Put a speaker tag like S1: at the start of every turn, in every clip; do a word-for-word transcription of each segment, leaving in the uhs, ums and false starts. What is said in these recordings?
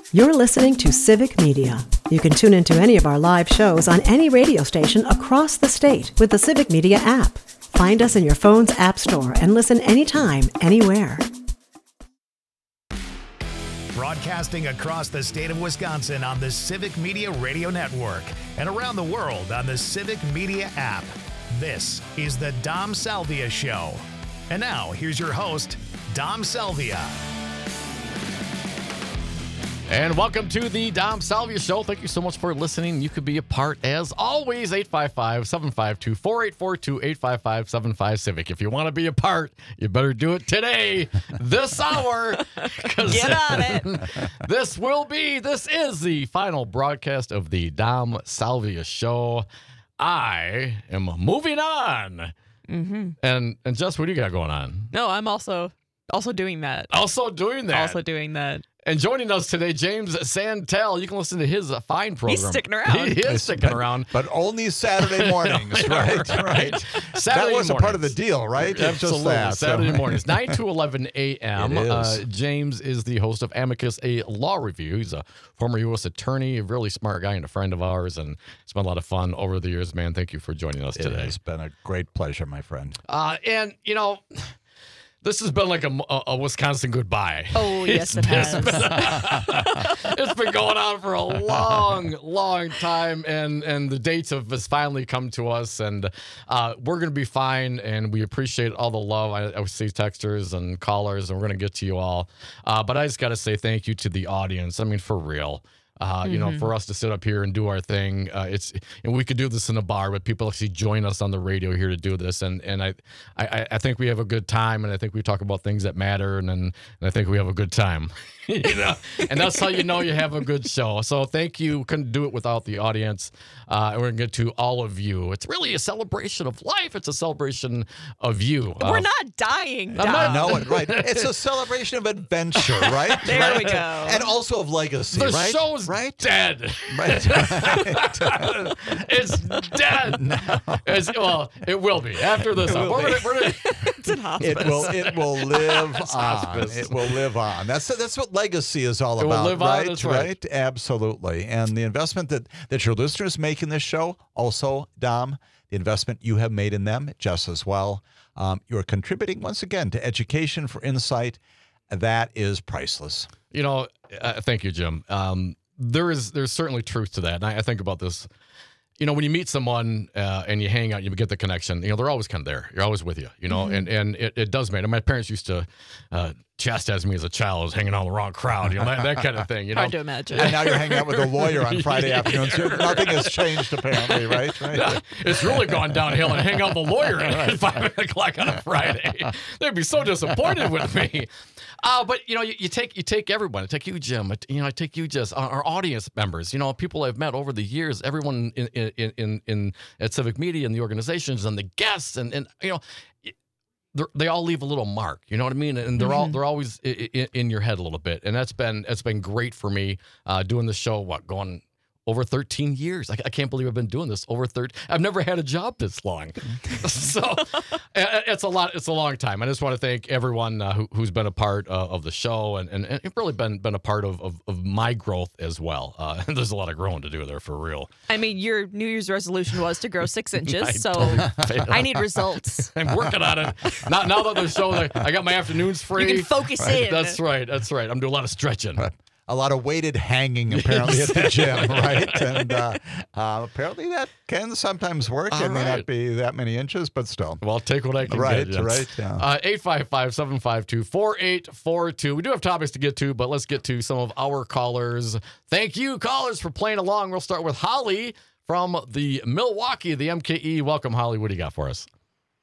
S1: You're listening to Civic Media. You can tune into any of our live shows on any radio station across the state with the Civic Media app. Find us in your phone's app store and listen anytime, anywhere.
S2: Broadcasting across the state of Wisconsin on the Civic Media Radio Network and around the world on the Civic Media app. This is the Dom Salvia Show. And now, here's your host, Dom Salvia.
S3: And welcome to the Dom Salvia Show. Thank you so much for listening. You could be a part, as always, eight five five, seven five two, four eight four two, eight five five, seven five Civic. If you want to be a part, you better do it today, this hour.
S4: Get on it.
S3: This will be, this is the final broadcast of the Dom Salvia Show. I am moving on.
S4: Mm-hmm.
S3: And, and Jess, what do you got going on?
S4: No, I'm also also doing that.
S3: Also doing that.
S4: Also doing that.
S3: And joining us today, James Santel. You can listen to his uh, fine program.
S4: He's sticking around.
S3: He is sticking around.
S5: But only Saturday mornings, right?
S3: right.
S5: Saturday
S3: Saturday
S5: that was
S3: mornings.
S5: a part of the deal, right? It's
S3: Absolutely.
S5: Just that,
S3: Saturday
S5: so.
S3: mornings, nine to eleven a.m.
S5: It is.
S3: Uh, James is the host of Amicus, a law review. He's a former U S attorney, a really smart guy and a friend of ours, and it's been a lot of fun over the years, man. Thank you for joining us
S5: It
S3: today.
S5: has been a great pleasure, my friend.
S3: Uh, and, you know... This has been like a, a, a Wisconsin goodbye.
S4: Oh, yes, it
S3: It's
S4: has.
S3: been, it's been going on for a long, long time, and, and the dates have has finally come to us, and uh, we're going to be fine, and we appreciate all the love. I, I see texters and callers, and we're going to get to you all. Uh, but I just got to say thank you to the audience. I mean, for real. Uh, you know,
S4: Mm-hmm.
S3: for us to sit up here and do our thing, uh, it's and we could do this in a bar, but people actually join us on the radio here to do this, and and I, I, I think we have a good time, and I think we talk about things that matter, and and, and I think we have a good time, you know, and that's how you know you have a good show. So thank you. Couldn't do it without the audience. Uh, and we're gonna get to all of you. It's really a celebration of life. It's a celebration of you.
S4: We're
S3: Uh,
S4: not dying.
S3: I'm not-
S4: Dom.
S5: No, right. It's a celebration of adventure, right?
S4: There
S5: right?
S4: we go.
S5: And also of legacy,
S3: The
S5: right?
S3: show's
S5: right?
S3: dead.
S5: Right.
S3: It's dead. It's, well, it will be after this.
S5: will
S3: We're gonna,
S5: be.
S3: we're gonna,
S4: It's in hospice.
S5: It will. It will live on.
S3: hospice.
S5: It will live on. That's that's what legacy is all
S3: It will
S5: about,
S3: live on,
S5: right?
S3: that's right.
S5: Absolutely. And the investment that that your listeners make in this show, also, Dom, the investment you have made in them, just as well. Um, you are contributing once again to education for insight. That is priceless.
S3: you know, uh, thank you, Jim. Um, there is there's certainly truth to that, and I, I think about this. You know, when you meet someone uh, and you hang out, you get the connection. You know, they're always kind of there. You're always with you. You know,
S4: Mm-hmm.
S3: and and it, it does matter. My parents used to uh, chastise me as a child. I was hanging out with the wrong crowd. You know, that, that kind of thing. You know,
S4: Hard to imagine.
S5: And now you're hanging out with a lawyer on Friday afternoons. Nothing has changed, apparently, right? Right.
S3: it's really gone downhill, and hang out with the lawyer at five o'clock on a Friday. They'd be so disappointed with me. Uh, but you know, you, you take you take everyone. I take you, Jim. I, you know, I take you, Jess. Our, our audience members. You know, people I've met over the years. Everyone in in in, in at Civic Media and the organizations and the guests and and you know. They all leave a little mark, you know what I mean, and they're all they're always in, in your head a little bit, and that's been it's been great for me uh, doing the show. What going over thirteen years? I, I can't believe I've been doing this over thirty. I've never had a job this long, so it's a lot. It's a long time. I just want to thank everyone uh, who, who's been a part uh, of the show, and and, and it's really been been a part of of, of my growth as well. Uh, there's a lot of growing to do there for real.
S4: I mean, your New Year's resolution was to grow six inches,
S3: I
S4: so
S3: totally failed.
S4: I need results.
S3: I'm working on it. Not now that the show, I got my afternoons free.
S4: You can focus in.
S3: That's right. That's right. I'm doing a lot of stretching.
S5: A lot of weighted hanging, apparently, at the gym, right? And uh, uh, apparently that can sometimes work.
S3: All
S5: It may
S3: right.
S5: not be that many inches, but still.
S3: Well, I'll take what I can
S5: Right,
S3: get. Yes.
S5: right, yeah.
S3: Uh, eight five five, seven five two, four eight four two. We do have topics to get to, but let's get to some of our callers. Thank you, callers, for playing along. We'll start with Holly from the Milwaukee, the M K E. Welcome, Holly. What do you got for us?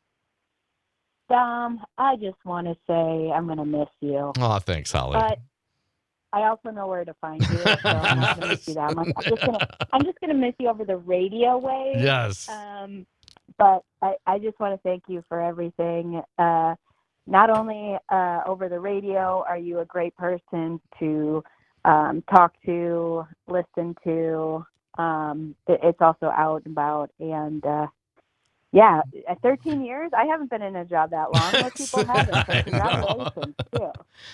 S6: Dom, I just want to say I'm going to miss you.
S3: Oh, thanks, Holly.
S6: But I also know where to find you, so I'm not going to miss you that much. I'm just going to I'm just going to miss you over the radio wave.
S3: yes.
S6: Um, but I, I just want to thank you for everything. Uh, not only uh, over the radio are you a great person to um, talk to, listen to. Um, it, it's also out and about. And, uh, yeah, at thirteen years, I haven't been in a job that long. Most people haven't. So
S3: I know.
S6: congratulations, too.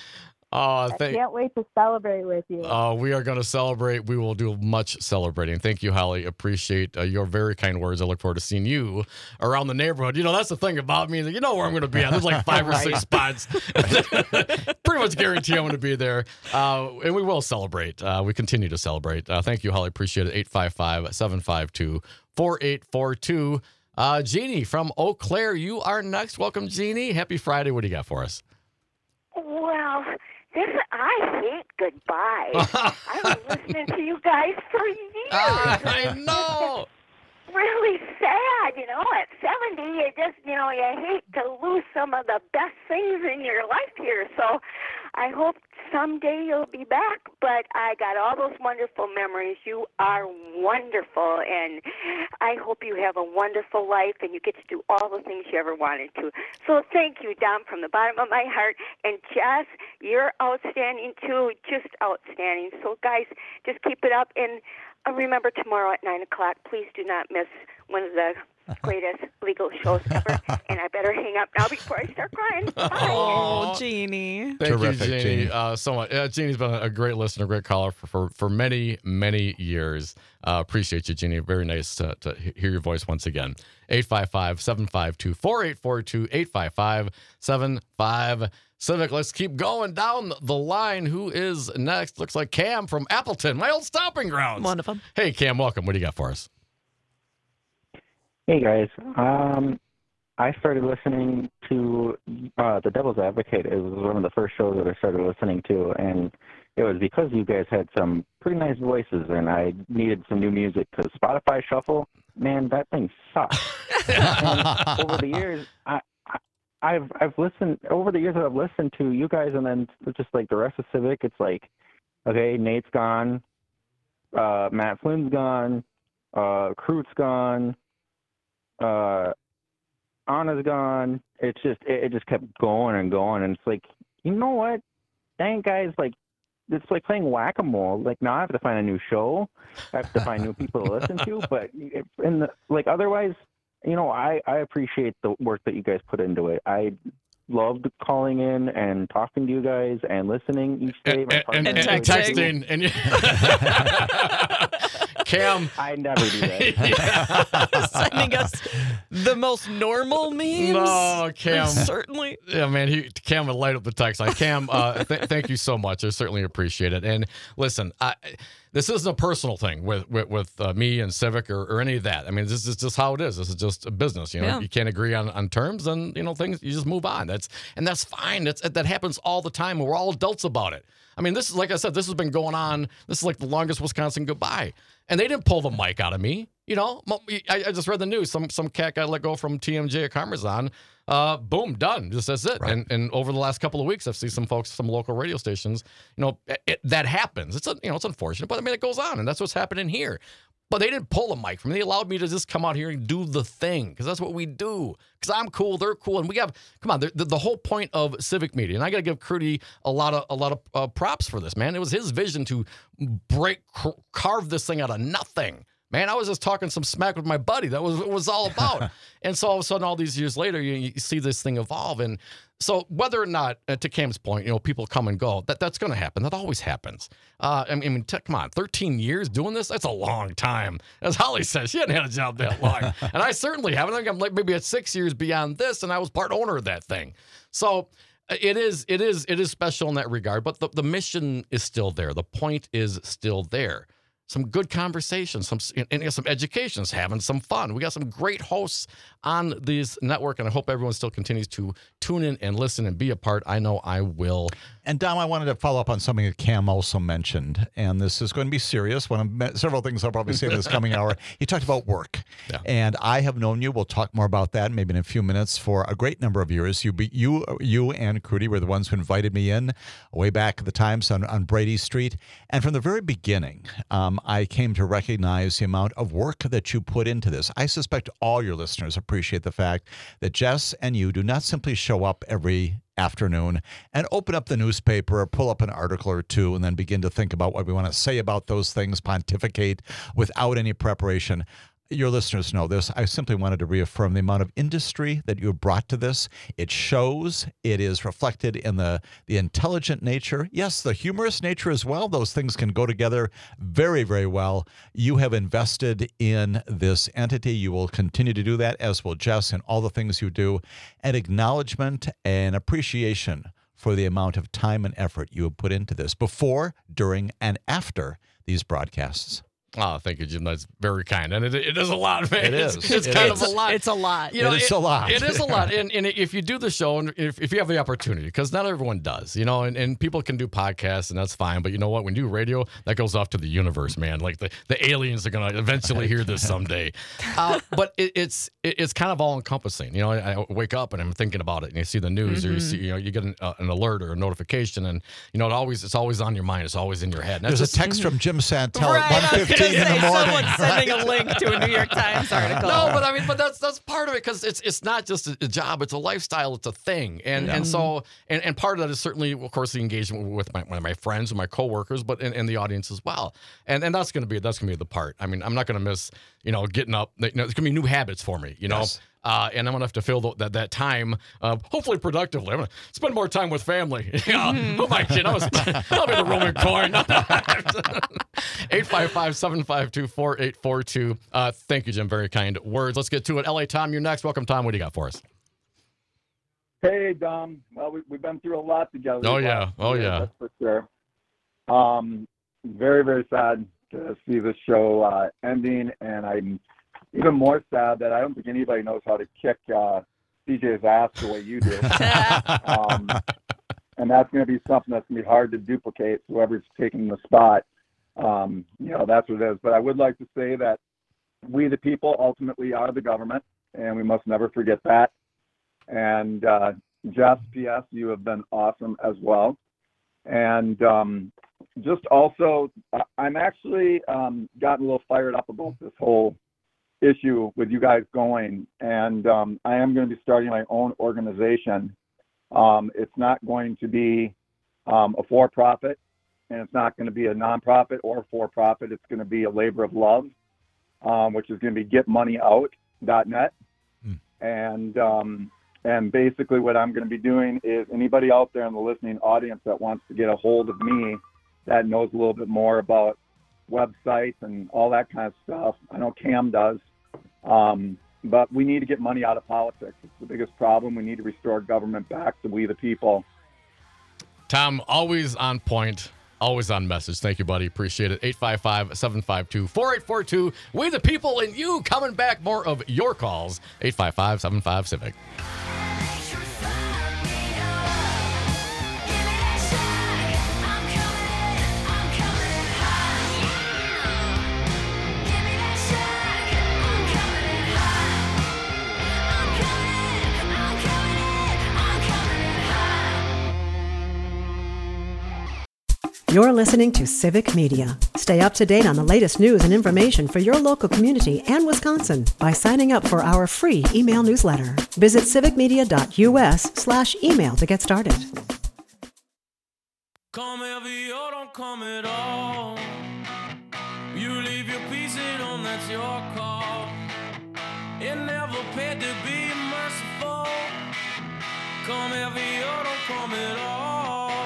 S3: Oh,
S6: I
S3: thank.
S6: can't wait to celebrate with you.
S3: Uh, we are going to celebrate. We will do much celebrating. Thank you, Holly. Appreciate uh, your very kind words. I look forward to seeing you around the neighborhood. You know, that's the thing about me. You know where I'm going to be at. There's like five or six spots. Pretty much guarantee I'm going to be there. Uh, and we will celebrate. Uh, we continue to celebrate. Uh, thank you, Holly. Appreciate it. eight five five, seven five two, four eight four two. Uh, Jeannie from Eau Claire, you are next. Welcome, Jeannie. Happy Friday. What do you got for us?
S7: Well, this I hate goodbye. I've been listening to you guys for years.
S3: I know.
S7: Really sad, you know. At seventy, you just, you know, you hate to lose some of the best things in your life here. So I hope someday you'll be back. But I got all those wonderful memories. You are wonderful, and I hope you have a wonderful life and you get to do all the things you ever wanted to. So thank you, Dom, from the bottom of my heart. And Jess, you're outstanding too, just outstanding. So guys, just keep it up. And Uh, remember, tomorrow at nine o'clock, please do not miss one of the greatest legal shows ever. And I better hang up now before I start crying. Bye.
S4: Oh, Jeannie.
S3: Thank
S5: Terrific,
S3: you, Jeannie,
S5: Jeannie.
S3: Uh, so much. Uh, Jeannie's been a great listener, great caller for, for, for many, many years. Uh, appreciate you, Jeannie. Very nice to, to hear your voice once again. eight five five, seven five two, four eight four two, eight five five, seven five Civic. Let's keep going down the line. Who is next? Looks like Cam from Appleton, my old stomping grounds.
S4: One of them.
S3: Hey, Cam, welcome. What do you got for us?
S8: Hey guys, um, I started listening to uh, The Devil's Advocate. It was one of the first shows that I started listening to, and it was because you guys had some pretty nice voices, and I needed some new music because Spotify Shuffle, man, that thing sucks. And over the years, I, I, I've I've listened over the years that I've listened to you guys, and then just like the rest of Civic, it's like, okay, Nate's gone, uh, Matt Flynn's gone, uh, Crute's gone. Uh, Anna's gone. It's just it, it just kept going and going, and it's like, you know what? Dang, guys, like it's like playing whack-a-mole. Like now I have to find a new show. I have to find new people to listen to. But in the like otherwise, you know, I I appreciate the work that you guys put into it. I loved calling in and talking to you guys and listening each day.
S3: And, and, and, and texting. And you... Cam.
S8: I never do that.
S3: Yeah.
S4: Sending us the most normal memes.
S3: No, Cam.
S4: Certainly.
S3: Yeah, man. He, Cam would light up the text line. Cam, uh, th- thank you so much. I certainly appreciate it. And listen, I, this isn't a personal thing with with, with uh, me and Civic or, or any of that. I mean, this is just how it is. This is just a business. You know,
S4: Yeah.
S3: you can't agree on, on terms, and you know things. You just move on. That's and that's fine. That's that happens all the time. And we're all adults about it. I mean, this is like I said. This has been going on. This is like the longest Wisconsin goodbye. And they didn't pull the mic out of me. You know, I, I just read the news. Some some cat got let go from T M J at Carmazon. Uh, boom, done. Just that's it.
S5: Right.
S3: And and over the last couple of weeks, I've seen some folks, some local radio stations. You know, it, that happens. It's a, you know, it's unfortunate, but I mean, it goes on, and that's what's happening here. But they didn't pull the mic from me. They allowed me to just come out here and do the thing because that's what we do. Because I'm cool, they're cool, and we have. Come on, the, the, the whole point of Civic Media, and I got to give Crudy a lot of a lot of uh, props for this, man. It was his vision to break, c- carve this thing out of nothing. Man, I was just talking some smack with my buddy. That was what it was all about. And so all of a sudden, all these years later, you, you see this thing evolve. And so whether or not, uh, to Cam's point, you know, people come and go, that, that's going to happen. That always happens. Uh, I mean, I mean t- come on, thirteen years doing this? That's a long time. As Holly says, she hadn't had a job that long. And I certainly haven't. I think I'm like maybe at six years beyond this, and I was part owner of that thing. So it is, it is, it is special in that regard. But the, the mission is still there. The point is still there. Some good conversations, some and some educations, having some fun. We got some great hosts on this network, and I hope everyone still continues to tune in and listen and be a part. I know I will.
S5: And Dom, I wanted to follow up on something that Cam also mentioned, and this is going to be serious. One of several things I'll probably say in this coming hour. He talked about work,
S3: Yeah.
S5: and I have known you. We'll talk more about that maybe in a few minutes for a great number of years. You, be, you, you, and Crudy were the ones who invited me in way back at the times on, on Brady Street, and from the very beginning, um, I came to recognize the amount of work that you put into this. I suspect all your listeners appreciate the fact that Jess and you do not simply show up every afternoon and open up the newspaper or pull up an article or two and then begin to think about what we want to say about those things, pontificate without any preparation. Your listeners know this. I simply wanted to reaffirm the amount of industry that you have brought to this. It shows. It is reflected in the, the intelligent nature. Yes, the humorous nature as well. Those things can go together very, very well. You have invested in this entity. You will continue to do that, as will Jess, in all the things you do. An acknowledgement and appreciation for the amount of time and effort you have put into this before, during, and after these broadcasts.
S3: Oh, thank you, Jim. That's very kind. And it, it is a lot, man.
S5: It is.
S3: It's, it's
S5: It
S3: kind
S5: is.
S3: of a lot.
S4: It's a lot.
S3: You know,
S5: It is a lot.
S3: It is a lot. And, and if you do the show, and if, if you have the opportunity, because not everyone does, you know, and, and people can do podcasts, and that's fine. But you know what? When you do radio, that goes off to the universe, man. Like the, the aliens are going to eventually hear this someday. Uh, but it, it's it, it's kind of all encompassing. You know, I, I wake up and I'm thinking about it, and you see the news,
S4: Mm-hmm.
S3: or you see, you know, you get an, uh, an alert or a notification, and you know, it always it's always on your mind. It's always in your head. And that's
S5: There's a
S3: just-
S5: text from Jim Santel
S4: Right,
S5: at
S4: I was
S5: one
S4: gonna
S5: fifteen in the
S4: say,
S5: morning.
S4: someone's sending a link to a New York Times article.
S3: No, but I mean, but that's that's part of it, because it's it's not just a, a job; it's a lifestyle, it's a thing, and and so and, and part of that is certainly, of course, the engagement with my my friends and my coworkers, but and, and the audience as well, and and that's gonna be that's gonna be the part. I mean, I'm not gonna miss, you know, getting up. You know, it's gonna be new habits for me, you know.
S5: Yes.
S3: Uh, and I'm gonna have to fill the, that that time, uh, hopefully productively. I'm gonna spend more time with family. You know, who am I kidding? I was, I'll be the Roman coin. eight five five, seven five two, four eight four two. Uh, thank you, Jim. Very kind words. Let's get to it. L A Tom, you're next. Welcome, Tom. What do you got for us?
S9: Hey, Dom. Well, we, we've been through a lot together.
S3: Oh,
S9: these
S3: yeah.
S9: last
S3: Oh,
S9: years,
S3: yeah.
S9: That's for sure. Um, very, very sad to see this show uh, ending, and I'm even more sad that I don't think anybody knows how to kick uh, C J's ass the way you do. um, and that's going to be something that's going to be hard to duplicate. Whoever's taking the spot, um, you know, that's what it is. But I would like to say that we, the people, ultimately are the government, and we must never forget that. And uh, Jess, P S, you have been awesome as well. And um, just also, I'm actually um, gotten a little fired up about this whole issue with you guys going. And um, I am going to be starting my own organization. Um, it's not going to be um, a for-profit, and it's not going to be a nonprofit or for-profit. It's going to be a labor of love, um, which is going to be get money out dot net. Mm. And um, And basically what I'm going to be doing is anybody out there in the listening audience that wants to get a hold of me that knows a little bit more about websites and all that kind of stuff. I know Cam does. Um, but we need to get money out of politics. It's the biggest problem. We need to restore government back to we the people.
S3: Tom, always on point. Always on message. Thank you, buddy. Appreciate it. eight five five, seven five two, four eight four two. We the people and you coming back. More of your calls. eight five five, seven five, Civic.
S1: You're listening to Civic Media. Stay up to date on the latest news and information for your local community and Wisconsin by signing up for our free email newsletter. Visit civicmedia.us slash email to get started.
S10: Come heavy or don't come at all. You leave your piece at home, that's your call. It never paid to be merciful. Come heavy or don't come at all.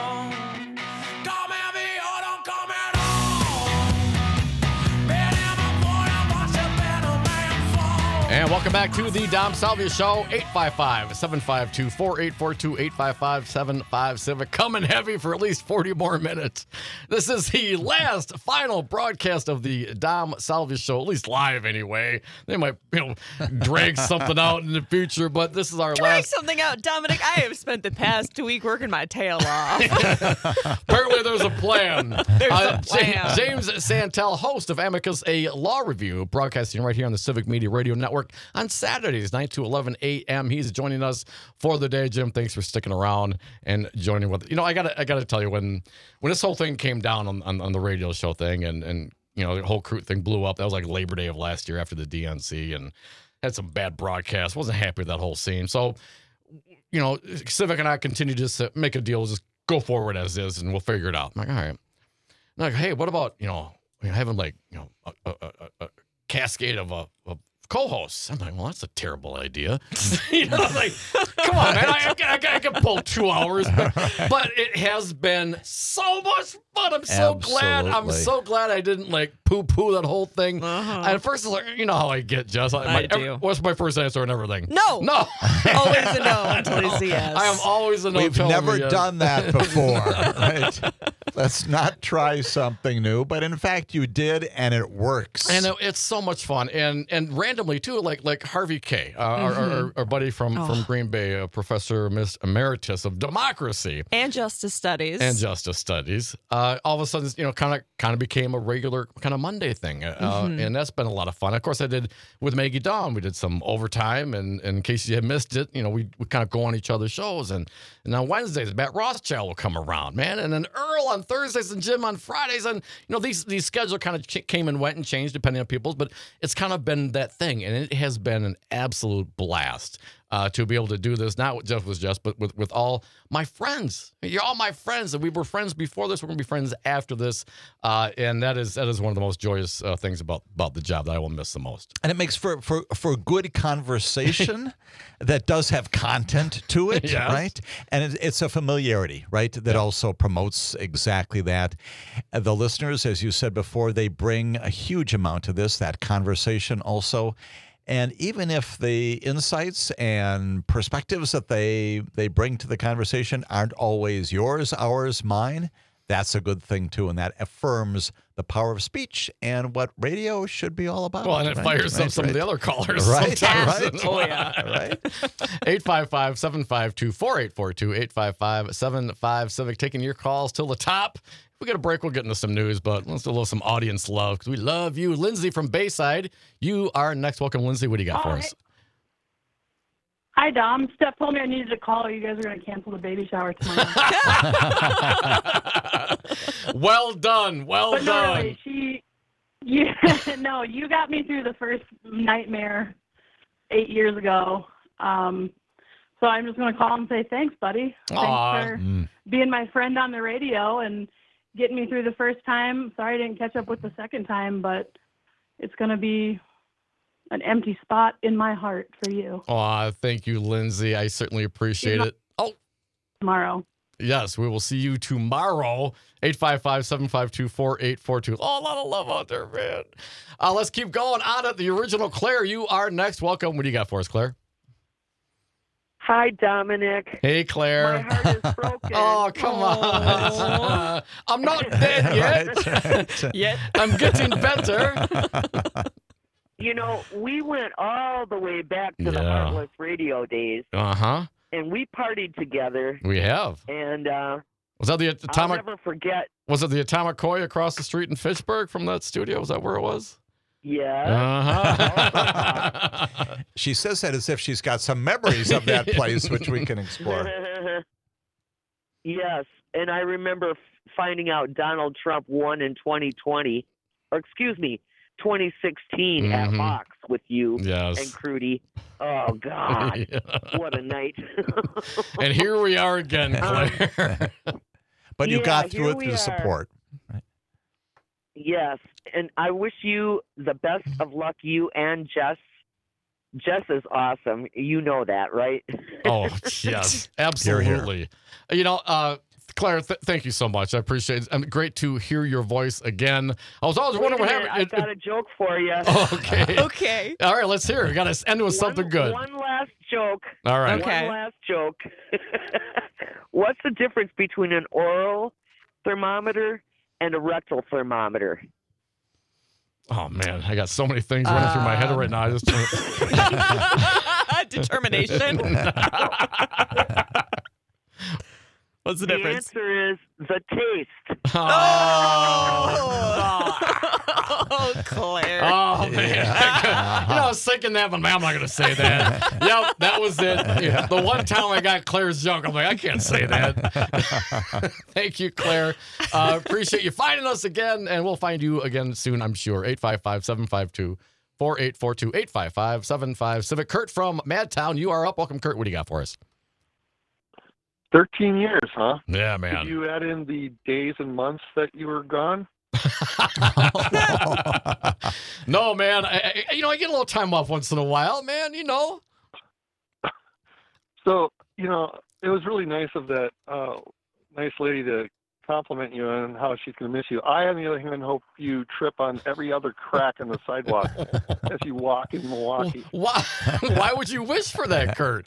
S3: And welcome back to the Dom Salvia Show. eight five five, seven five two, four eight four two, eight five five, seven five Civic. Coming heavy for at least forty more minutes. This is the last final broadcast of the Dom Salvia Show, at least live anyway. They might, you know, drag something out in the future, but this is our
S4: drag
S3: last.
S4: something out, Dominic. I have spent the past week working my tail off.
S3: Apparently, there's a plan.
S4: There's
S3: uh,
S4: a plan.
S3: James Santel, host of Amicus, a law review, broadcasting right here on the Civic Media Radio Network on Saturdays, nine to eleven a.m. He's joining us for the day. Jim, thanks for sticking around and joining with. You know, I gotta, I gotta tell you, when when this whole thing came down on, on, on the radio show thing, and and you know the whole crew thing blew up. That was like Labor Day of last year after the D N C, and had some bad broadcasts. Wasn't happy with that whole scene. So, you know, Civic and I continue to just make a deal, just go forward as is, and we'll figure it out. I'm like, all right. I'm like, hey, what about, you know, having like, you know, a, a, a, a cascade of, uh, of co-hosts. I'm like, well, that's a terrible idea. you know, like, come on, man. I, I, I, I can pull two hours, but, but it has been so much fun. I'm so
S5: Absolutely.
S3: glad. I'm so glad I didn't like poo-poo that whole thing.
S4: Uh-huh.
S3: At first, like, you know how I get, Jess.
S4: I
S3: my,
S4: do.
S3: What's my first answer and everything?
S4: No.
S3: No.
S4: Always a no until it's a yes.
S3: I am always a no.
S5: We've
S3: telling
S5: never
S3: me yes.
S5: done that before, right? Let's not try something new, but in fact, you did, and it works.
S3: And it- it's so much fun, and and randomly too, like like Harvey K, uh, our, our, our buddy from,
S4: Oh.
S3: from Green Bay, a professor Miss Emeritus of Democracy
S4: And Justice Studies.
S3: and Justice Studies. Uh, all of a sudden, you know, kind of kind of became a regular kind of Monday thing, uh,
S4: Mhm.
S3: and that's been a lot of fun. Of course, I did with Maggie Dawn. We did some overtime, and, and in case you had missed it, you know, we, we kind of go on each other's shows, and and on Wednesdays, Matt Rothschild will come around, man, and then Earl on Thursdays and Jim on Fridays, and you know these these schedules kind of ch- came and went and changed depending on people's, but it's kind of been that thing, and it has been an absolute blast uh, to be able to do this. Not with Jeff was just, but with with all my friends. You're all my friends, and we were friends before this. We're gonna be friends after this, uh, and that is that is one of the most joyous uh, things about about the job that I will miss the most.
S5: And it makes for, for, for good conversation that does have content to it,
S3: Yes.
S5: right? And it, it's a familiarity, right, that also promotes exactly that. Uh, The listeners, as you said before, they bring a huge amount to this, that conversation also. And even if the insights and perspectives that they they bring to the conversation aren't always yours, ours, mine, that's a good thing too. And that affirms the power of speech and what radio should be all about.
S3: Well, and it
S5: right?
S3: fires
S5: Right,
S3: up some
S5: right.
S3: of the other callers
S5: Right,
S3: sometimes.
S5: right.
S4: Oh, yeah.
S5: Right.
S3: eight five five, seven five two, four eight four two, eight five five, seven five Civic, taking your calls till the top. If we get a break, we'll get into some news, but let's do a little some audience love because we love you. Lindsay from Bayside, you are next. Welcome, Lindsay. What do you got for
S11: Hi.
S3: us?
S11: Hi, Dom. Steph told me I needed to call. You guys are going to cancel the baby shower tomorrow.
S3: Well done. Well
S11: but no,
S3: done.
S11: really, she, you, no, you got me through the first nightmare eight years ago. Um, so I'm just going to call and say thanks, buddy.
S3: Aw.
S11: Thanks for
S5: Mm.
S11: being my friend on the radio and getting me through the first time. Sorry I didn't catch up with the second time, but it's going to be an empty spot in my heart for you
S3: Aw, thank you, Lindsay. I certainly appreciate it. Oh,
S11: tomorrow.
S3: yes, we will see you tomorrow. eight five five, seven five two, four eight four two. Oh, a lot of love out there, man. Uh, let's keep going on it. The original Claire, you are next. Welcome. What do you got for us, Claire?
S12: Hi, Dominic.
S3: Hey, Claire.
S12: My heart is broken.
S3: Oh, come on. I'm not dead yet.
S5: Right, right.
S4: Yet.
S3: I'm getting better.
S12: You know, we went all the way back to the
S3: Yeah.
S12: Heartless Radio days,
S3: Uh-huh.
S12: and we partied together.
S3: We have.
S12: And uh,
S3: Was that the
S12: I'll
S3: atomic
S12: never forget.
S3: was it the Atomic Koi across the street in Fitchburg from that studio? Was that where it was?
S12: Yeah.
S3: Uh-huh.
S5: She says that as if she's got some memories of that place, which we can explore.
S12: Yes, and I remember f- finding out Donald Trump won in twenty twenty, or excuse me, twenty sixteen at
S3: Mhm.
S12: Fox with you
S3: Yes.
S12: and Crudy. Oh God,
S3: Yeah.
S12: what a night!
S3: And here we are again, Claire.
S5: But you
S12: Yeah,
S5: got through
S12: here
S5: it
S12: we
S5: through
S12: are.
S5: support.
S12: Yes, and I wish you the best of luck, you and Jess. Jess is awesome. You know that, right?
S3: Oh, yes, absolutely. You know, uh, Claire, th- thank you so much. I appreciate it. Um, great to hear your voice again. I was always
S12: Wait
S3: wondering
S12: a
S3: what
S12: minute,
S3: happened.
S12: I've got a joke for you.
S3: Okay.
S4: Okay.
S3: All right, let's hear it. Got to end with something good.
S12: One last joke.
S3: All right.
S4: Okay.
S12: One last joke. What's the difference between an oral thermometer and a rectal thermometer?
S3: Oh, man, I got so many things running through my head right now. I just
S4: Determination. What's the,
S12: The
S4: difference?
S12: answer is the taste.
S3: Oh,
S4: Oh, Claire.
S3: oh man.
S5: Yeah.
S3: You know, I was thinking that, but man, I'm not going to say that. Yep, that was it. Yeah, the one time I got Claire's joke, I'm like, I can't say that. Thank you, Claire. Uh, appreciate you finding us again, and we'll find you again soon, I'm sure. eight five five, seven five two, four eight four two, eight five five, seven five Civic. Kurt from Madtown, you are up. Welcome, Kurt. What do you got for us?
S13: thirteen years, huh?
S3: Yeah, man.
S13: Did you add in the days and months that you were gone?
S3: No, man. I, I, you know, I get a little time off once in a while, man. You know.
S13: So, you know, it was really nice of that uh, nice lady to compliment you on how she's going to miss you. I, on the other hand, hope you trip on every other crack in the sidewalk as you walk in Milwaukee.
S3: Why? Why would you wish for that, Kurt?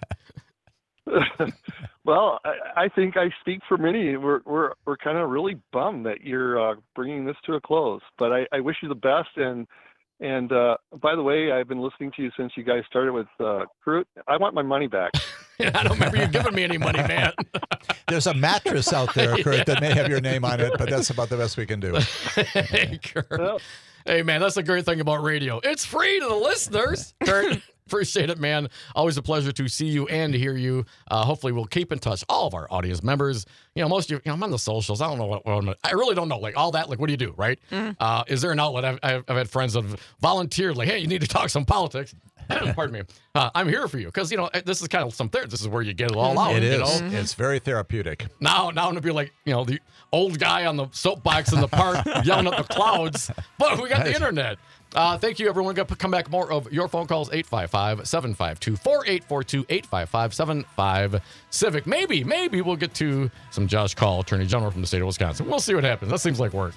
S13: Well, I, I think I speak for many. We're we're we're kind of really bummed that you're uh, bringing this to a close. But I, I wish you the best. And and uh, by the way, I've been listening to you since you guys started with uh, Kurt. I want my money back.
S3: I don't remember you giving me any money, man.
S5: There's a mattress out there, Kurt, yeah. that may have your name on it, but that's about the best we can do.
S3: Hey, Kurt. Well, hey, man, that's the great thing about radio. It's free to the listeners. Kurt, appreciate it, man. Always a pleasure to see you and to hear you. Uh, hopefully, we'll keep in touch. All of our audience members. You know, most of you, you know, I'm on the socials. I don't know what, what I'm, I really don't know. Like, all that, like, what do you do, right? Mm-hmm. Uh, is there an outlet? I've, I've, I've had friends that have volunteered, like, hey, you need to talk some politics. Pardon me. Uh, I'm here for you because, you know, this is kind of some therapy. This is where you get it all out.
S5: It is.
S3: You know?
S5: Mm-hmm. It's very therapeutic.
S3: Now, now I'm going to be like, you know, the old guy on the soapbox in the park yelling at the clouds. But we got right. the internet. Uh, thank you, everyone. Got to come back more of your phone calls. eight five five, seven five two, four eight four two, eight five five, seven five Civic. Maybe, maybe we'll get to some Josh Kaul, Attorney General from the state of Wisconsin. We'll see what happens. That seems like work.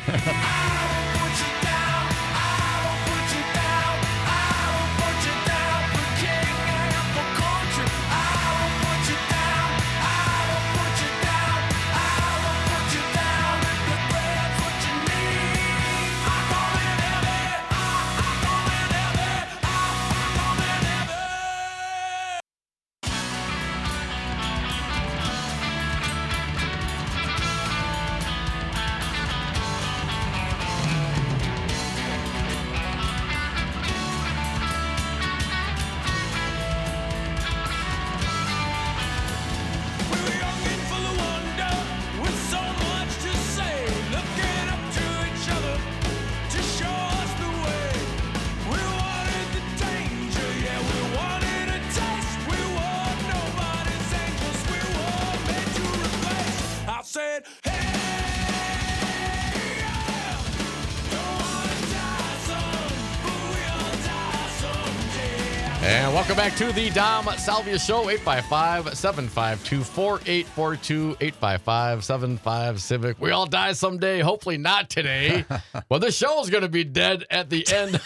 S3: And welcome back to the Dom Salvia Show. Eight five five, seven five two, four eight four two, eight five five, seven five Civic. We all die someday. Hopefully not today. But the show is going to be dead at the end.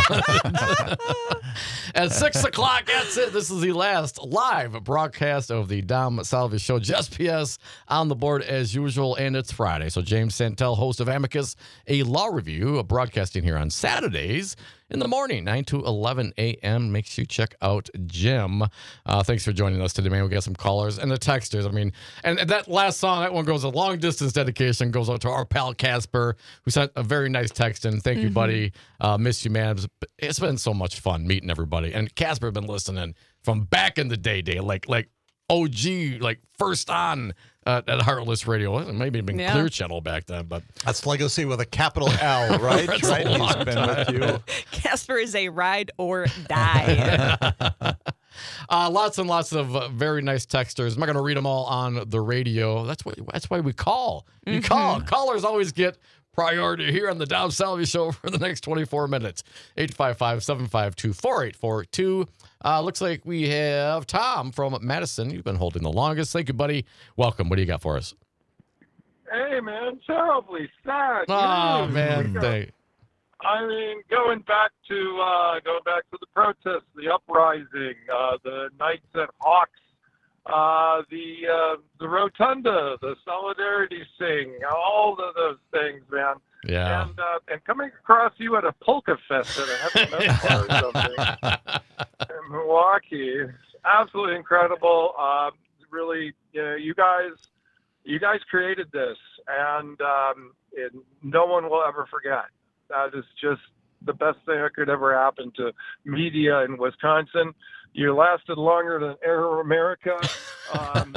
S3: At six o'clock, that's it. This is the last live broadcast of the Dom Salvia Show. Just P S on the board as usual, and it's Friday. So James Santel, host of Amicus, a law review, broadcasting here on Saturdays in the morning, nine to eleven a.m. Make sure you check out Jim. Uh, thanks for joining us today, man. We got some callers and the texters. I mean, and that last song, that one goes a long distance dedication, goes out to our pal Casper, who sent a very nice text in. Thank you, mm-hmm. buddy. Uh, miss you, man. It's been so much fun meeting everybody. And Casper been listening from back in the day, day like like O G, like first on uh, at Heartless Radio. Maybe been yeah. Clear Channel back then, but
S5: that's legacy with a capital L, right?
S3: That's
S5: right.
S3: He's
S5: been
S3: time.
S5: with you.
S4: Casper is a ride or die.
S3: uh, lots and lots of uh, very nice texters. I'm not going to read them all on the radio. That's why. That's why we call. You mm-hmm. call. Callers always get priority here on the Dom Salvia Show for the next twenty-four minutes. eight five five, seven five two, four eight four two. Uh, looks like we have Tom from Madison. You've been holding the longest. Thank you, buddy. Welcome. What do you got for us?
S14: Hey, man. Terribly sad.
S3: Oh,
S14: news.
S3: man. They...
S14: I mean, going back to uh, going back to the protests, the uprising, uh, the nights at Hawks, uh, the uh, the rotunda, the solidarity sing, all of those things, man.
S3: Yeah.
S14: And uh, and coming across you at a polka fest at a heavy metal bar or something in Milwaukee, absolutely incredible. Uh, really, you know, you guys, you guys created this, and um, it, no one will ever forget. That is just the best thing that could ever happen to media in Wisconsin. You lasted longer than Air America. Um,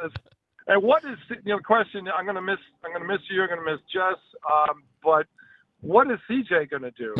S14: and what is, you know, question? I'm gonna miss. I'm gonna miss you. I'm gonna miss Jess. Um, but what is C J going to do?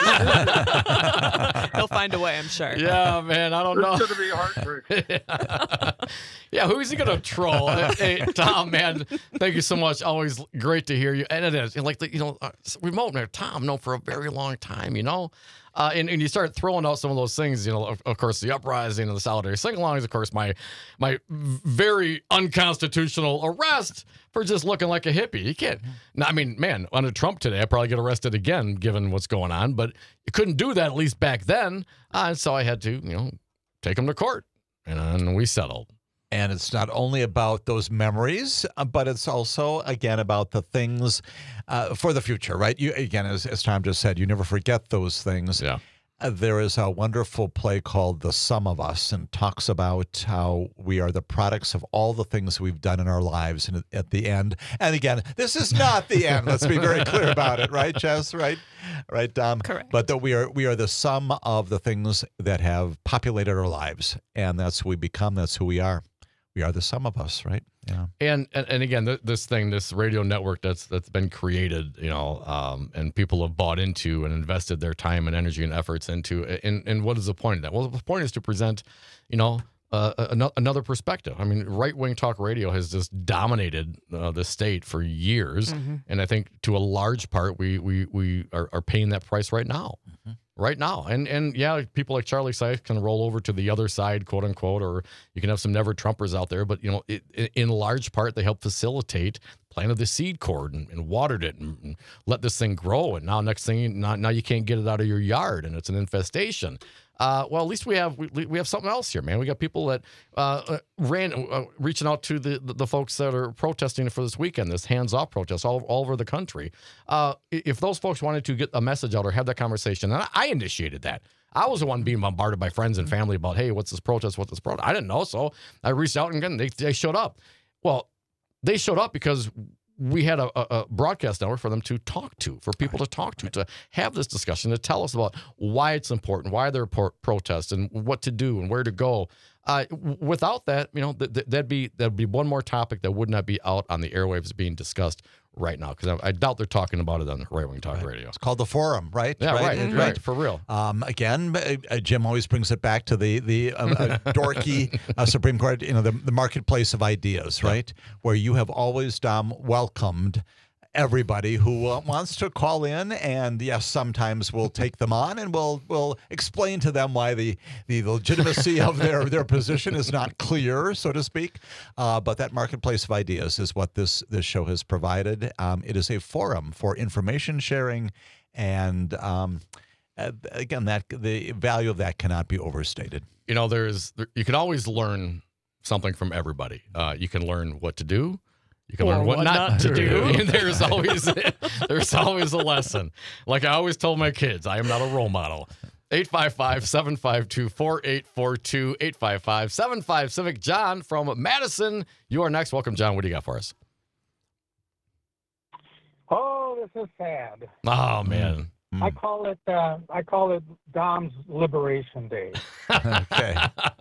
S4: He'll find a way, I'm sure.
S3: Yeah, man, I don't know.
S14: It's going to be heartbreaking.
S3: Yeah, who is he going to troll? Hey, Tom, man, thank you so much. Always great to hear you. And it is. And like, the, you know, uh, remote there, Tom, known for a very long time, you know? Uh, and, and you start throwing out some of those things, you know, of, of course, the uprising and the solidarity sing-alongs, of course, my my very unconstitutional arrest for just looking like a hippie. You can't, I mean, man, under Trump today, I'd probably get arrested again, given what's going on, but you couldn't do that, at least back then. Uh, and so I had to, you know, take him to court, and, and we settled.
S5: And it's not only about those memories, uh, but it's also, again, about the things uh, for the future, right? You Again, as, as Tom just said, you never forget those things.
S3: Yeah.
S5: Uh, there is a wonderful play called The Sum of Us, and talks about how we are the products of all the things we've done in our lives. And at the end, and again, this is not the end. Let's be very clear about it, right, Jess? Right, right, Dom.
S4: Correct.
S5: But that we are we are the sum of the things that have populated our lives, and that's who we become. That's who we are. We are the sum of us, right? Yeah.
S3: And and, and again, th- this thing, this radio network that's that's been created, you know, um, and people have bought into and invested their time and energy and efforts into. And and what is the point of that? Well, the point is to present, you know, uh, an- another perspective. I mean, right wing talk radio has just dominated uh, the state for years,
S4: Mm-hmm.
S3: and I think to a large part, we we we are, are paying that price right now.
S5: Mm-hmm.
S3: Right now. And and yeah, people like Charlie Sykes can roll over to the other side, quote unquote, or you can have some never Trumpers out there. But, you know, it, it, in large part, they help facilitate, planted the seed cord and, and watered it and, and let this thing grow. And now next thing, now, now you can't get it out of your yard and it's an infestation. Uh, well, at least we have we, we have something else here, man. We got people that uh, uh, ran uh, reaching out to the, the the folks that are protesting for this weekend, this hands-off protest all, all over the country. Uh, if those folks wanted to get a message out or have that conversation, and I, I initiated that. I was the one being bombarded by friends and family about, hey, what's this protest? What's this protest? I didn't know, so I reached out and again, they they showed up. Well, they showed up because we had a, a broadcast network for them to talk to, for people to talk to, to have this discussion, to tell us about why it's important, why they're pro- protests, and what to do and where to go. Uh, w- without that, you know, th- th- that'd be that'd be one more topic that would not be out on the airwaves being discussed right now, because I, I doubt they're talking about it on the Right Wing Talk
S5: Right.
S3: Radio.
S5: It's called the Forum, right?
S3: Yeah, right,
S5: right,
S3: right, for real.
S5: Um, again, uh, Jim always brings it back to the the uh, uh, dorky uh, Supreme Court, you know, the, the marketplace of ideas, right? Where you have always, Dom, welcomed everybody who uh, wants to call in, and yes, sometimes we'll take them on and we'll we'll explain to them why the the legitimacy of their their position is not clear, so to speak. Uh, but that marketplace of ideas is what this this show has provided. Um, it is a forum for information sharing, and um, uh, again, that the value of that cannot be overstated.
S3: You know, there's there, you can always learn something from everybody. Uh, you can learn what to do. You can
S4: Or
S3: learn what,
S4: what
S3: not,
S4: not
S3: to
S4: to
S3: do.
S4: do.
S3: And there's always there's always a lesson. Like I always told my kids, I am not a role model. eight five five, seven five two, four eight four two, eight five five, seven five Civic. John from Madison, you are next. Welcome, John. What do you got for us?
S15: Oh, this is sad.
S3: Oh, man.
S15: I call it uh, I call it Dom's Liberation Day.
S5: Okay.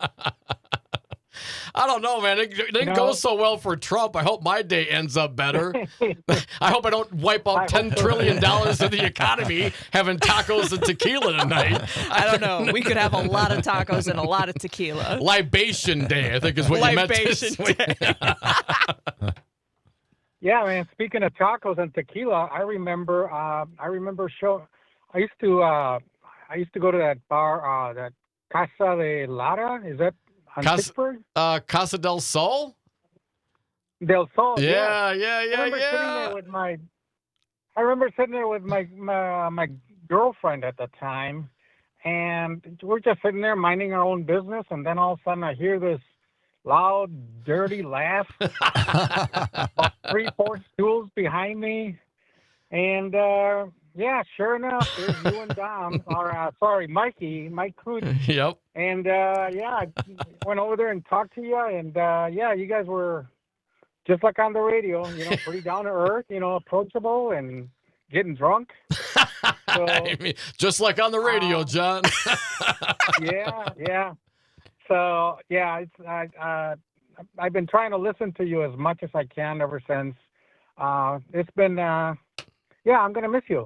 S3: I don't know, man. It, it didn't
S15: You
S3: go
S15: know-
S3: so well for Trump. I hope my day ends up better. I hope I don't wipe out ten trillion dollars of the economy having tacos and tequila tonight.
S4: I don't know. We could have a lot of tacos and a lot of tequila.
S3: Libation Day, I think is what
S4: Libation
S3: you meant to say.
S15: Yeah, man. Speaking of tacos and tequila, I remember uh, I remember show. I used to uh, I used to go to that bar, uh, that Casa de Lara. Is that on
S3: Casa,
S15: Pittsburgh?
S3: uh, Casa del Sol?
S15: Del Sol.
S3: Yeah, yeah, yeah,
S15: I remember sitting
S3: yeah.
S15: there with my. I remember sitting there with my, my my girlfriend at the time, and we're just sitting there minding our own business, and then all of a sudden I hear this loud, dirty laugh, about three, four stools behind me, and uh, yeah, sure enough, there's you and Dom, or uh, sorry, Mikey, Mike Coote.
S3: Yep.
S15: And uh, yeah, I went over there and talked to you, and uh, yeah, you guys were just like on the radio, you know, pretty down to earth, you know, approachable and getting drunk. So,
S3: I mean, just like on the radio,
S15: uh,
S3: John.
S15: yeah, yeah. So yeah, it's I uh, I've been trying to listen to you as much as I can ever since. Uh, it's been uh, yeah, I'm gonna miss you.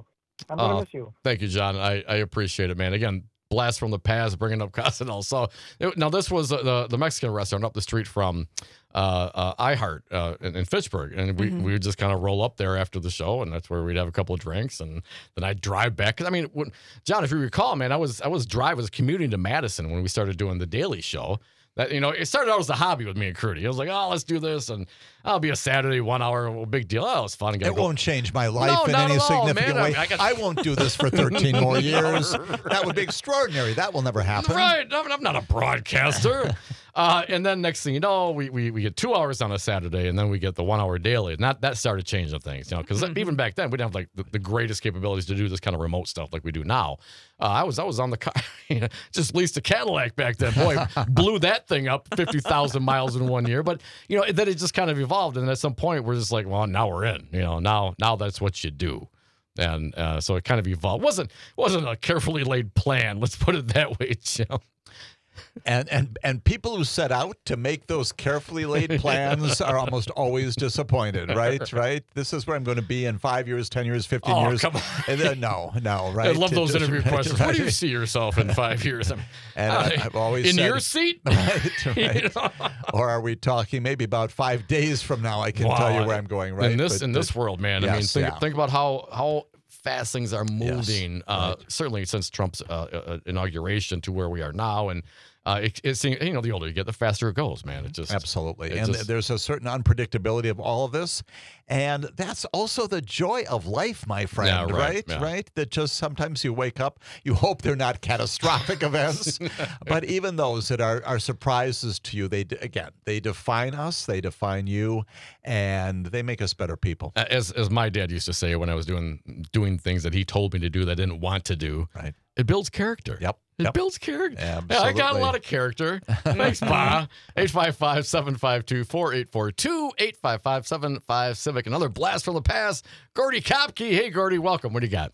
S15: I'm going to
S3: Oh,
S15: miss you.
S3: Thank you, John. I, I appreciate it, man. Again, blast from the past, bringing up Costinel. So it, now this was uh, the the Mexican restaurant up the street from uh, uh, iHeart uh, in, in Fitchburg, and we
S16: Mhm.
S3: we would just kind of roll up there after the show, and that's where we'd have a couple of drinks, and then I'd drive back. 'Cause, I mean, when, John, if you recall, man, I was I was driving, I was commuting to Madison when we started doing the Daily Show. That, you know, it started out as a hobby with me and Crudy. I was like, oh, let's do this, and I'll be a Saturday one hour, well, big deal. Oh, it's fun.
S5: It
S3: Go.
S5: won't change my life
S3: No,
S5: in
S3: not
S5: any
S3: at all,
S5: significant
S3: man.
S5: way.
S3: I- I got-
S5: I won't do this for thirteen more years. That would be extraordinary. That will never happen.
S3: Right. I'm, I'm not a broadcaster. uh, and then next thing you know, we, we we get two hours on a Saturday, and then we get the one hour daily. And that, that started changing things, you know, because even back then, we didn't have like the, the greatest capabilities to do this kind of remote stuff like we do now. Uh, I was I was on the car, you know, just leased a Cadillac back then. Boy, blew that thing up fifty thousand miles in one year. But, you know, then it just kind of evolved. And at some point, we're just like, well, now we're in. You know, now now that's what you do. And uh, so it kind of evolved. wasn't wasn't a carefully laid plan. Let's put it that way, Jim.
S5: And and and people who set out to make those carefully laid plans are almost always disappointed, right? Right? This is where I'm going to be in five years, ten years, fifteen
S3: Oh,
S5: years.
S3: come on.
S5: And then, no, no, right?
S3: I love those
S5: Just-
S3: interview
S5: right,
S3: questions. Where do you
S5: right.
S3: see yourself in five years? I'm-
S5: And
S3: uh,
S5: I- I've always
S3: in
S5: said,
S3: your seat.
S5: right, right.
S3: You know?
S5: Or are we talking maybe about five days from now? I can
S3: Wow.
S5: tell you where I'm going. Right
S3: In this
S5: But-
S3: in this
S5: but-
S3: world, man. I mean,
S5: yes,
S3: think,
S5: yeah.
S3: think about how how fast things are moving. uh,
S5: right.
S3: Certainly since Trump's uh, uh, inauguration to where we are now, and uh, it, it's you know the older you get, the faster it goes, man. It just
S5: Absolutely.
S3: it
S5: And
S3: just-
S5: there's a certain unpredictability of all of this. And that's also the joy of life, my friend,
S3: Yeah, right,
S5: right?
S3: yeah.
S5: Right? That just sometimes you wake up, you hope they're not catastrophic events. But even those that are, are surprises to you, they d- again, they define us, they define you, and they make us better people.
S3: as as my dad used to say when I was doing doing things that he told me to do that I didn't want to do.
S5: Right.
S3: It builds character.
S5: Yep.
S3: It
S5: Yep.
S3: builds character.
S5: Absolutely.
S3: Yeah, I got a lot of character. Thanks, Pa. eight five five, seven five two, four eight four two, eight five five, seven five Civic. Another blast from the past. Gordy Kopke. Hey, Gordy, welcome. What do you got?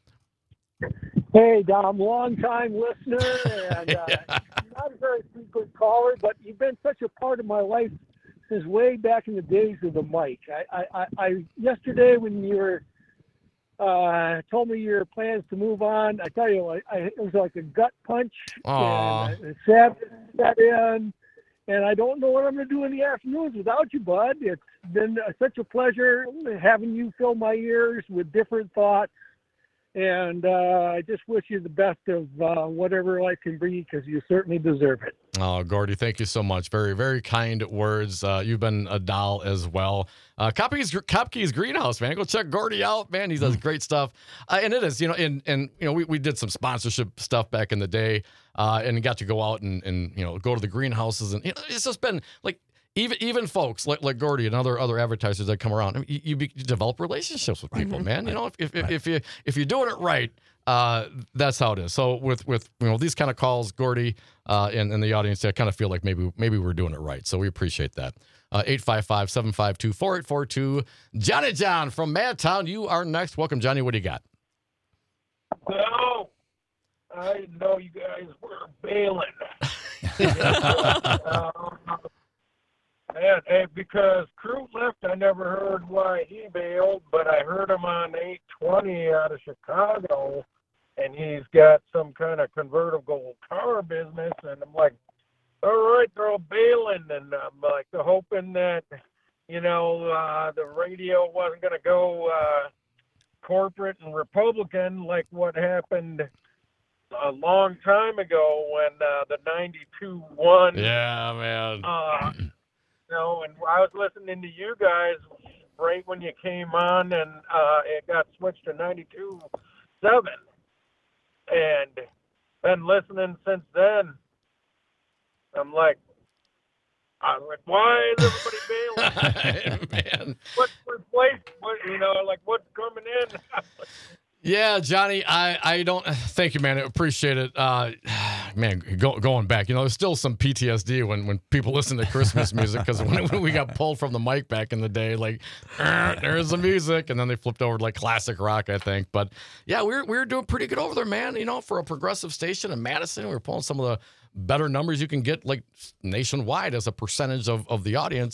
S16: Hey, Dom, long time listener and uh, not a very frequent caller, but you've been such a part of my life since way back in the days of the mic. I, I, I, I yesterday when you were uh, told me your plans to move on, I tell you, I, I, it was like a gut punch.
S3: Aw.
S16: And it sat, sat in, and I don't know what I'm going to do in the afternoons without you, bud. It's been uh, such a pleasure having you fill my ears with different thoughts. And uh, I just wish you the best of uh, whatever life can bring you because you certainly deserve it.
S3: Oh, Gordy, thank you so much. Very, very kind words. Uh, you've been a doll as well. Uh, Kopke's, Kopke's Greenhouse, man. Go check Gordy out, man. He does great stuff. Uh, and it is, you know, and, and you know, we, we did some sponsorship stuff back in the day uh, and got to go out and, and, you know, go to the greenhouses. And you know, it's just been like, Even even folks like, like Gordy and other other advertisers that come around, I mean, you, you, be, you develop relationships with people, man. You know, if if, if, if you if you're doing it right, uh, that's how it is. So with with you know these kind of calls, Gordy uh, and, and the audience, I kind of feel like maybe maybe we're doing it right. So we appreciate that. Uh, eight five five, seven five two, four eight four two. Johnny John from Madtown, you are next. Welcome, Johnny. What do you got?
S14: No, I didn't know you guys were bailing. um, and, and because Crew left, I never heard why he bailed, but I heard him on eight twenty out of Chicago, and he's got some kind of convertible car business, and I'm like, all right, they're all bailing, and I'm like hoping that, you know, uh, the radio wasn't going to go uh, corporate and Republican like what happened a long time ago when uh, the ninety-two won.
S3: Yeah, man.
S14: Uh, you know, and I was listening to you guys right when you came on, and uh, it got switched to ninety-two seven, and been listening since then. I'm like, I'm like, why is everybody bailing?
S3: Man.
S14: What's replaced? What, you know, like what's coming in?
S3: Yeah, Johnny, I, I don't thank you, man. I appreciate it. Uh, man, go, going back, you know, there's still some P T S D when, when people listen to Christmas music because when, when we got pulled from the mic back in the day, like "Er, there's the music, and then they flipped over to like classic rock, I think. But yeah, we were we were doing pretty good over there, man. You know, for a progressive station in Madison, we were pulling some of the better numbers you can get like nationwide as a percentage of, of the audience.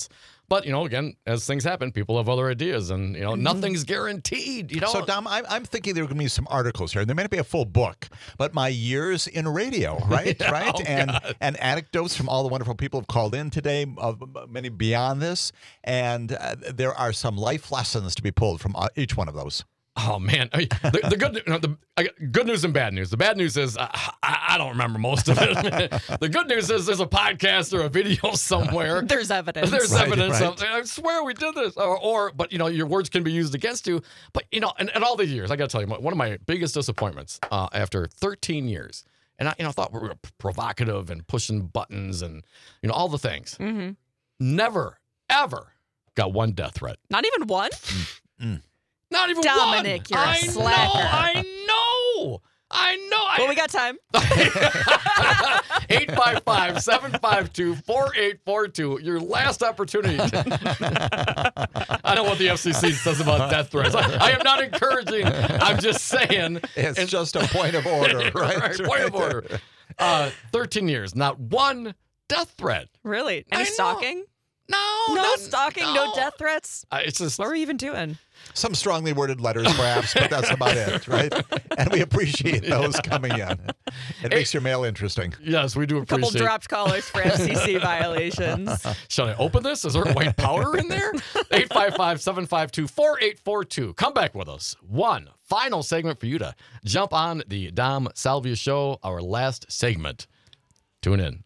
S3: But, you know, again, as things happen, people have other ideas, and, you know, nothing's guaranteed, you know.
S5: So, Dom, I'm, I'm thinking there are going to be some articles here. There may not be a full book, but my years in radio, right?
S3: Yeah,
S5: right?
S3: oh,
S5: and
S3: God.
S5: and anecdotes from all the wonderful people who have called in today, uh, many beyond this. And uh, there are some life lessons to be pulled from uh, each one of those.
S3: Oh man, I mean, the, the good no, the I, good news and bad news. The bad news is uh, I, I don't remember most of it. The good news is there's a podcast or a video somewhere.
S4: There's evidence.
S3: There's
S5: Right,
S3: evidence.
S5: right.
S3: Of, I swear we did this. Or, or, but you know, your words can be used against you. But you know, and, and all these years, I got to tell you, one of my biggest disappointments uh, after thirteen years, and I, you know, thought we were provocative and pushing buttons and you know all the things.
S4: Mm-hmm.
S3: Never, ever got one death threat.
S4: Not even one?
S5: Mm.
S3: Not even
S4: Dominic,
S3: one.
S4: you're a
S3: I
S4: slacker.
S3: know. I know. I know. I,
S4: Well, we got time.
S3: eight five five, seven five two, four eight four two. Your last opportunity. I know what the F C C says about death threats. I, I am not encouraging. I'm just saying.
S5: It's
S3: and-
S5: just a point of order, right?
S3: right, point of order. Uh, thirteen years, not one death threat.
S4: Really?
S3: I
S4: Any
S3: know.
S4: stalking?
S3: No.
S4: No
S3: not-
S4: stalking, no.
S3: no.
S4: death threats?
S3: Uh, it's just.
S4: What were you even doing?
S5: Some strongly worded letters, perhaps, but that's about it, right? And we appreciate those coming in. It makes your mail interesting.
S3: Yes, we do
S4: A couple
S3: appreciate.
S4: dropped callers for F C C violations.
S3: Should I open this? Is there white powder in there? eight five five, seven five two, four eight four two. Come back with us. One final segment for you to jump on the Dom Salvia Show, our last segment. Tune in.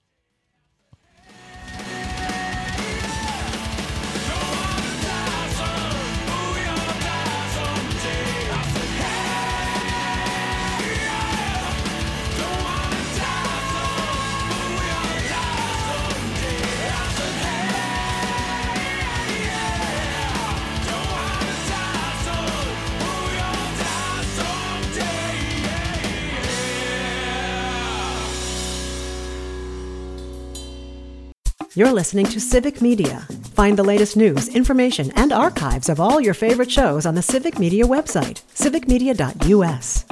S1: You're listening to Civic Media. Find the latest news, information, and archives of all your favorite shows on the Civic Media website, civic media dot u s.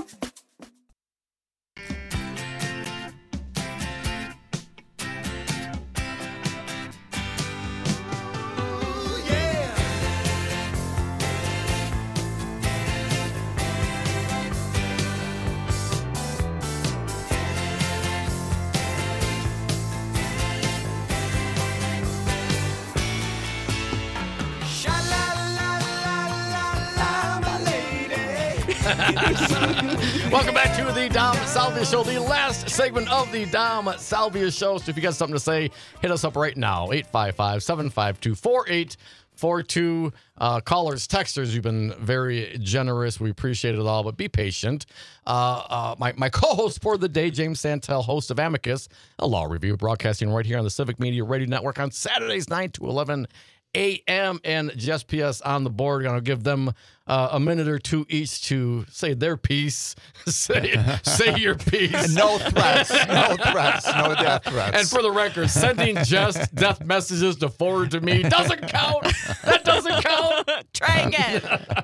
S3: Welcome back to the Dom Salvia Show, the last segment of the Dom Salvia Show. So if you got something to say, hit us up right now, eight five five, seven five two, four eight four two. Uh, callers, texters, you've been very generous. We appreciate it all, but be patient. Uh, uh, my, my co-host for the day, James Santel, host of Amicus, a law review broadcasting right here on the Civic Media Radio Network on Saturdays, nine to eleven a.m. and Just P S on the board. Going to give them uh, a minute or two each to say their piece. say say your piece.
S5: No threats. No threats. No death threats.
S3: And for the record, sending Jess death messages to forward to me doesn't count. That doesn't count.
S4: Try again.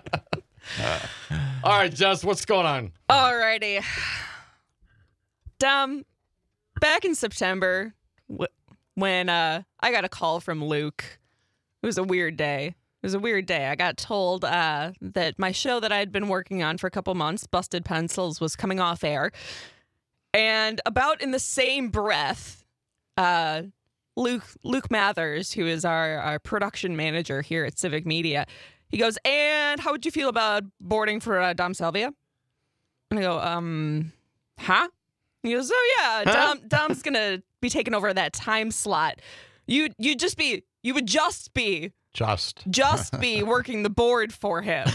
S3: All right, Jess, what's going on?
S4: Alrighty. Dom, back in September, w- when uh, I got a call from Luke, it was a weird day. It was a weird day. I got told uh, that my show that I had been working on for a couple months, Busted Pencils, was coming off air. And about in the same breath, uh, Luke Luke Mathers, who is our, our production manager here at Civic Media, he goes, "And how would you feel about boarding for uh, Dom Salvia?" And I go, um, huh? He goes, "Oh yeah, Dom, Dom's gonna be taking over that time slot. You you just be you would just be
S5: Just.
S4: just be working the board for him."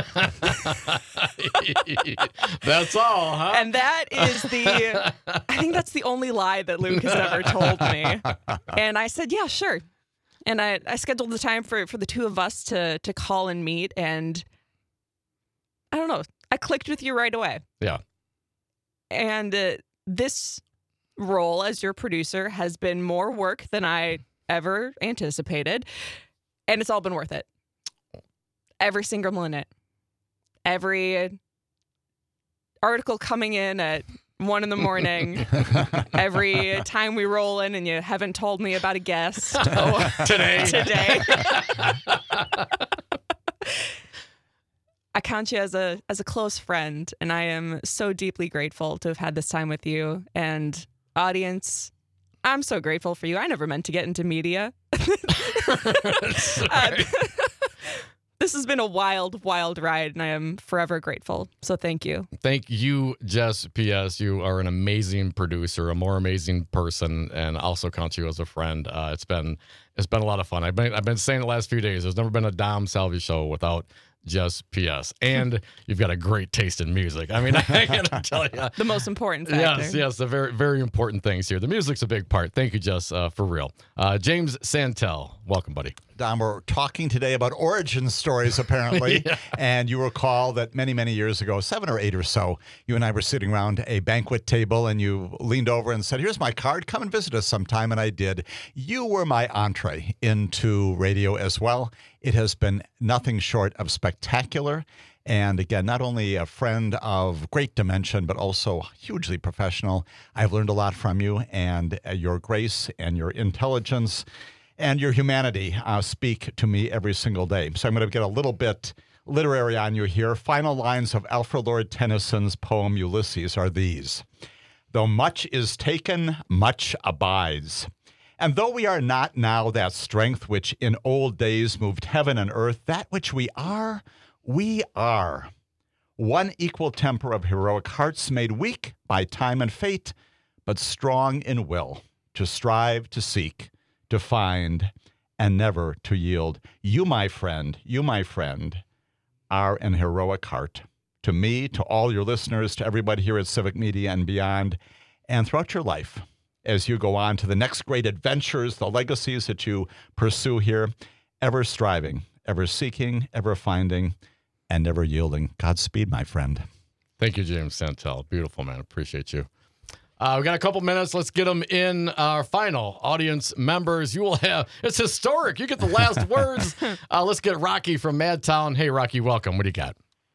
S3: That's all, huh?
S4: And that is the, I think that's the only lie that Luke has ever told me. And I said, yeah, sure. And I, I scheduled the time for, for the two of us to to call and meet. And I don't know, I clicked with you right away.
S3: Yeah.
S4: And uh, this role as your producer has been more work than I ever anticipated. And it's all been worth it. Every single minute. Every article coming in at one in the morning. Every time we roll in and you haven't told me about a guest. Oh,
S3: Today.
S4: Today. I count you as a as a close friend, and I am so deeply grateful to have had this time with you. And audience, I'm so grateful for you. I never meant to get into media. uh, this has been a wild, wild ride, and I am forever grateful. So thank you.
S3: Thank you, Jess. P S. You are an amazing producer, a more amazing person, and also count you as a friend. Uh, it's been it's been a lot of fun. I've been I've been saying the last few days. There's never been a Dom Salvi show without Jess P S. And you've got a great taste in music. I mean, I gotta tell you,
S4: the most important factor.
S3: Yes, yes, the very, very important things here. The music's a big part. Thank you, Jess, uh, for real. Uh, James Santel, welcome, buddy.
S5: Dom, we're talking today about origin stories, apparently.
S3: Yeah.
S5: And you recall that many, many years ago, seven or eight or so, you and I were sitting around a banquet table, and you leaned over and said, here's my card. Come and visit us sometime. And I did. You were my entree into radio as well. It has been nothing short of spectacular. And again, not only a friend of great dimension, but also hugely professional. I've learned a lot from you, and uh, your grace and your intelligence and your humanity uh, speak to me every single day. So I'm going to get a little bit literary on you here. Final lines of Alfred Lord Tennyson's poem Ulysses are these. Though much is taken, much abides. And though we are not now that strength which in old days moved heaven and earth, that which we are, we are. One equal temper of heroic hearts made weak by time and fate, but strong in will, to strive, to seek, to find, and never to yield. You, my friend, you, my friend, are an heroic heart. To me, to all your listeners, to everybody here at Civic Media and beyond, and throughout your life, as you go on to the next great adventures, the legacies that you pursue here, ever striving, ever seeking, ever finding, and never yielding. Godspeed, my friend.
S3: Thank you, James Santel. Beautiful, man. Appreciate you. Uh, we got a couple minutes. Let's get them in. Our final audience members. You will have, it's historic. You get the last words. Uh, let's get Rocky from Madtown. Hey, Rocky, welcome. What do you got?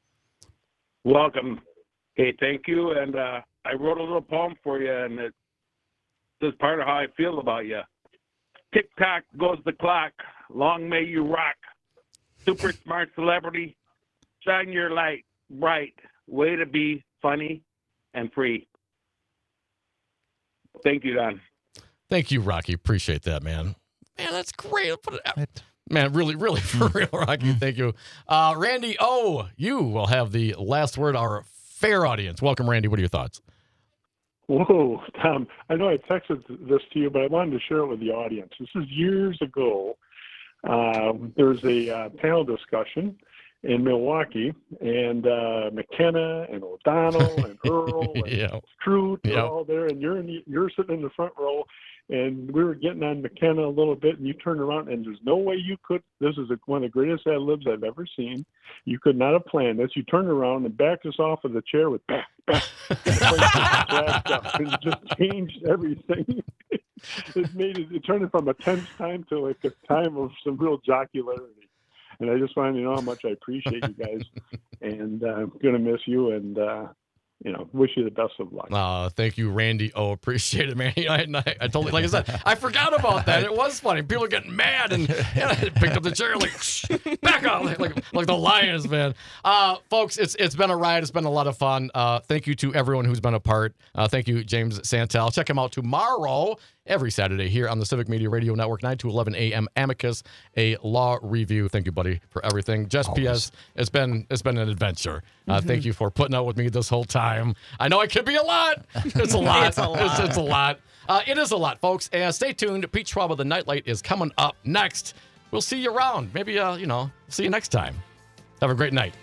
S17: Welcome. Hey, thank you. And uh, I wrote a little poem for you, and it, this is part of how I feel about you. Tick-tock goes the clock. Long may you rock. Super smart celebrity. Shine your light bright. Way to be funny and free. Thank you, Don.
S3: Thank you, Rocky. Appreciate that, man. Man, that's great. Man, really, really, for real, Rocky. Thank you. Uh, Randy O., you will have the last word. Our fair audience. Welcome, Randy. What are your thoughts?
S18: Whoa, Tom. I know I texted this to you, but I wanted to share it with the audience. This is years ago. Uh, there was a uh, panel discussion in Milwaukee, and uh, McKenna and O'Donnell and Earl and
S3: yeah.
S18: Scroot
S3: yeah.
S18: are all there, and you're in the, you're sitting in the front row, and we were getting on McKenna a little bit, and you turned around, and there's no way you could. This is a, one of the greatest ad libs I've ever seen. You could not have planned this. You turned around and backed us off of the chair with back, back, and just changed everything. It made it, it turned it from a tense time to like a time of some real jocularity. And I just wanted to know how much I appreciate you guys, and uh, I'm gonna miss you, and uh, you know, wish you the best of luck.
S3: Uh, thank you, Randy. Oh, appreciate it, man. I, I, I totally, like I said, I forgot about that. It was funny. People are getting mad, and, and I picked up the chair like, shh, back up, like, like like the Lions, man. Uh, folks, it's it's been a ride. It's been a lot of fun. Uh, thank you to everyone who's been a part. Uh, thank you, James Santel. Check him out tomorrow. Every Saturday here on the Civic Media Radio Network, nine to eleven a.m. Amicus, a law review. Thank you, buddy, for everything. Just P S, it's been it's been an adventure. Uh, mm-hmm. Thank you for putting up with me this whole time. I know it could be a lot. It's a lot.
S4: It's a lot.
S3: It's, it's a lot. Uh, it is a lot, folks. And stay tuned. Pete Schwab of the Nightlight is coming up next. We'll see you around. Maybe, uh, you know, see you next time. Have a great night.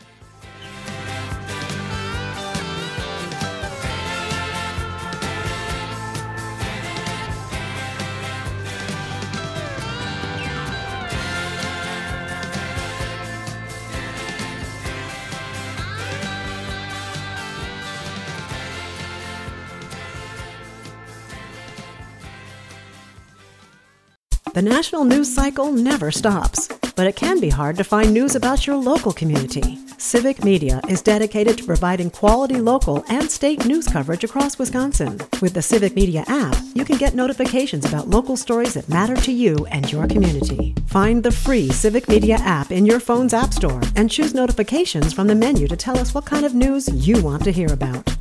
S1: The national news cycle never stops, but it can be hard to find news about your local community. Civic Media is dedicated to providing quality local and state news coverage across Wisconsin. With the Civic Media app, you can get notifications about local stories that matter to you and your community. Find the free Civic Media app in your phone's app store and choose notifications from the menu to tell us what kind of news you want to hear about.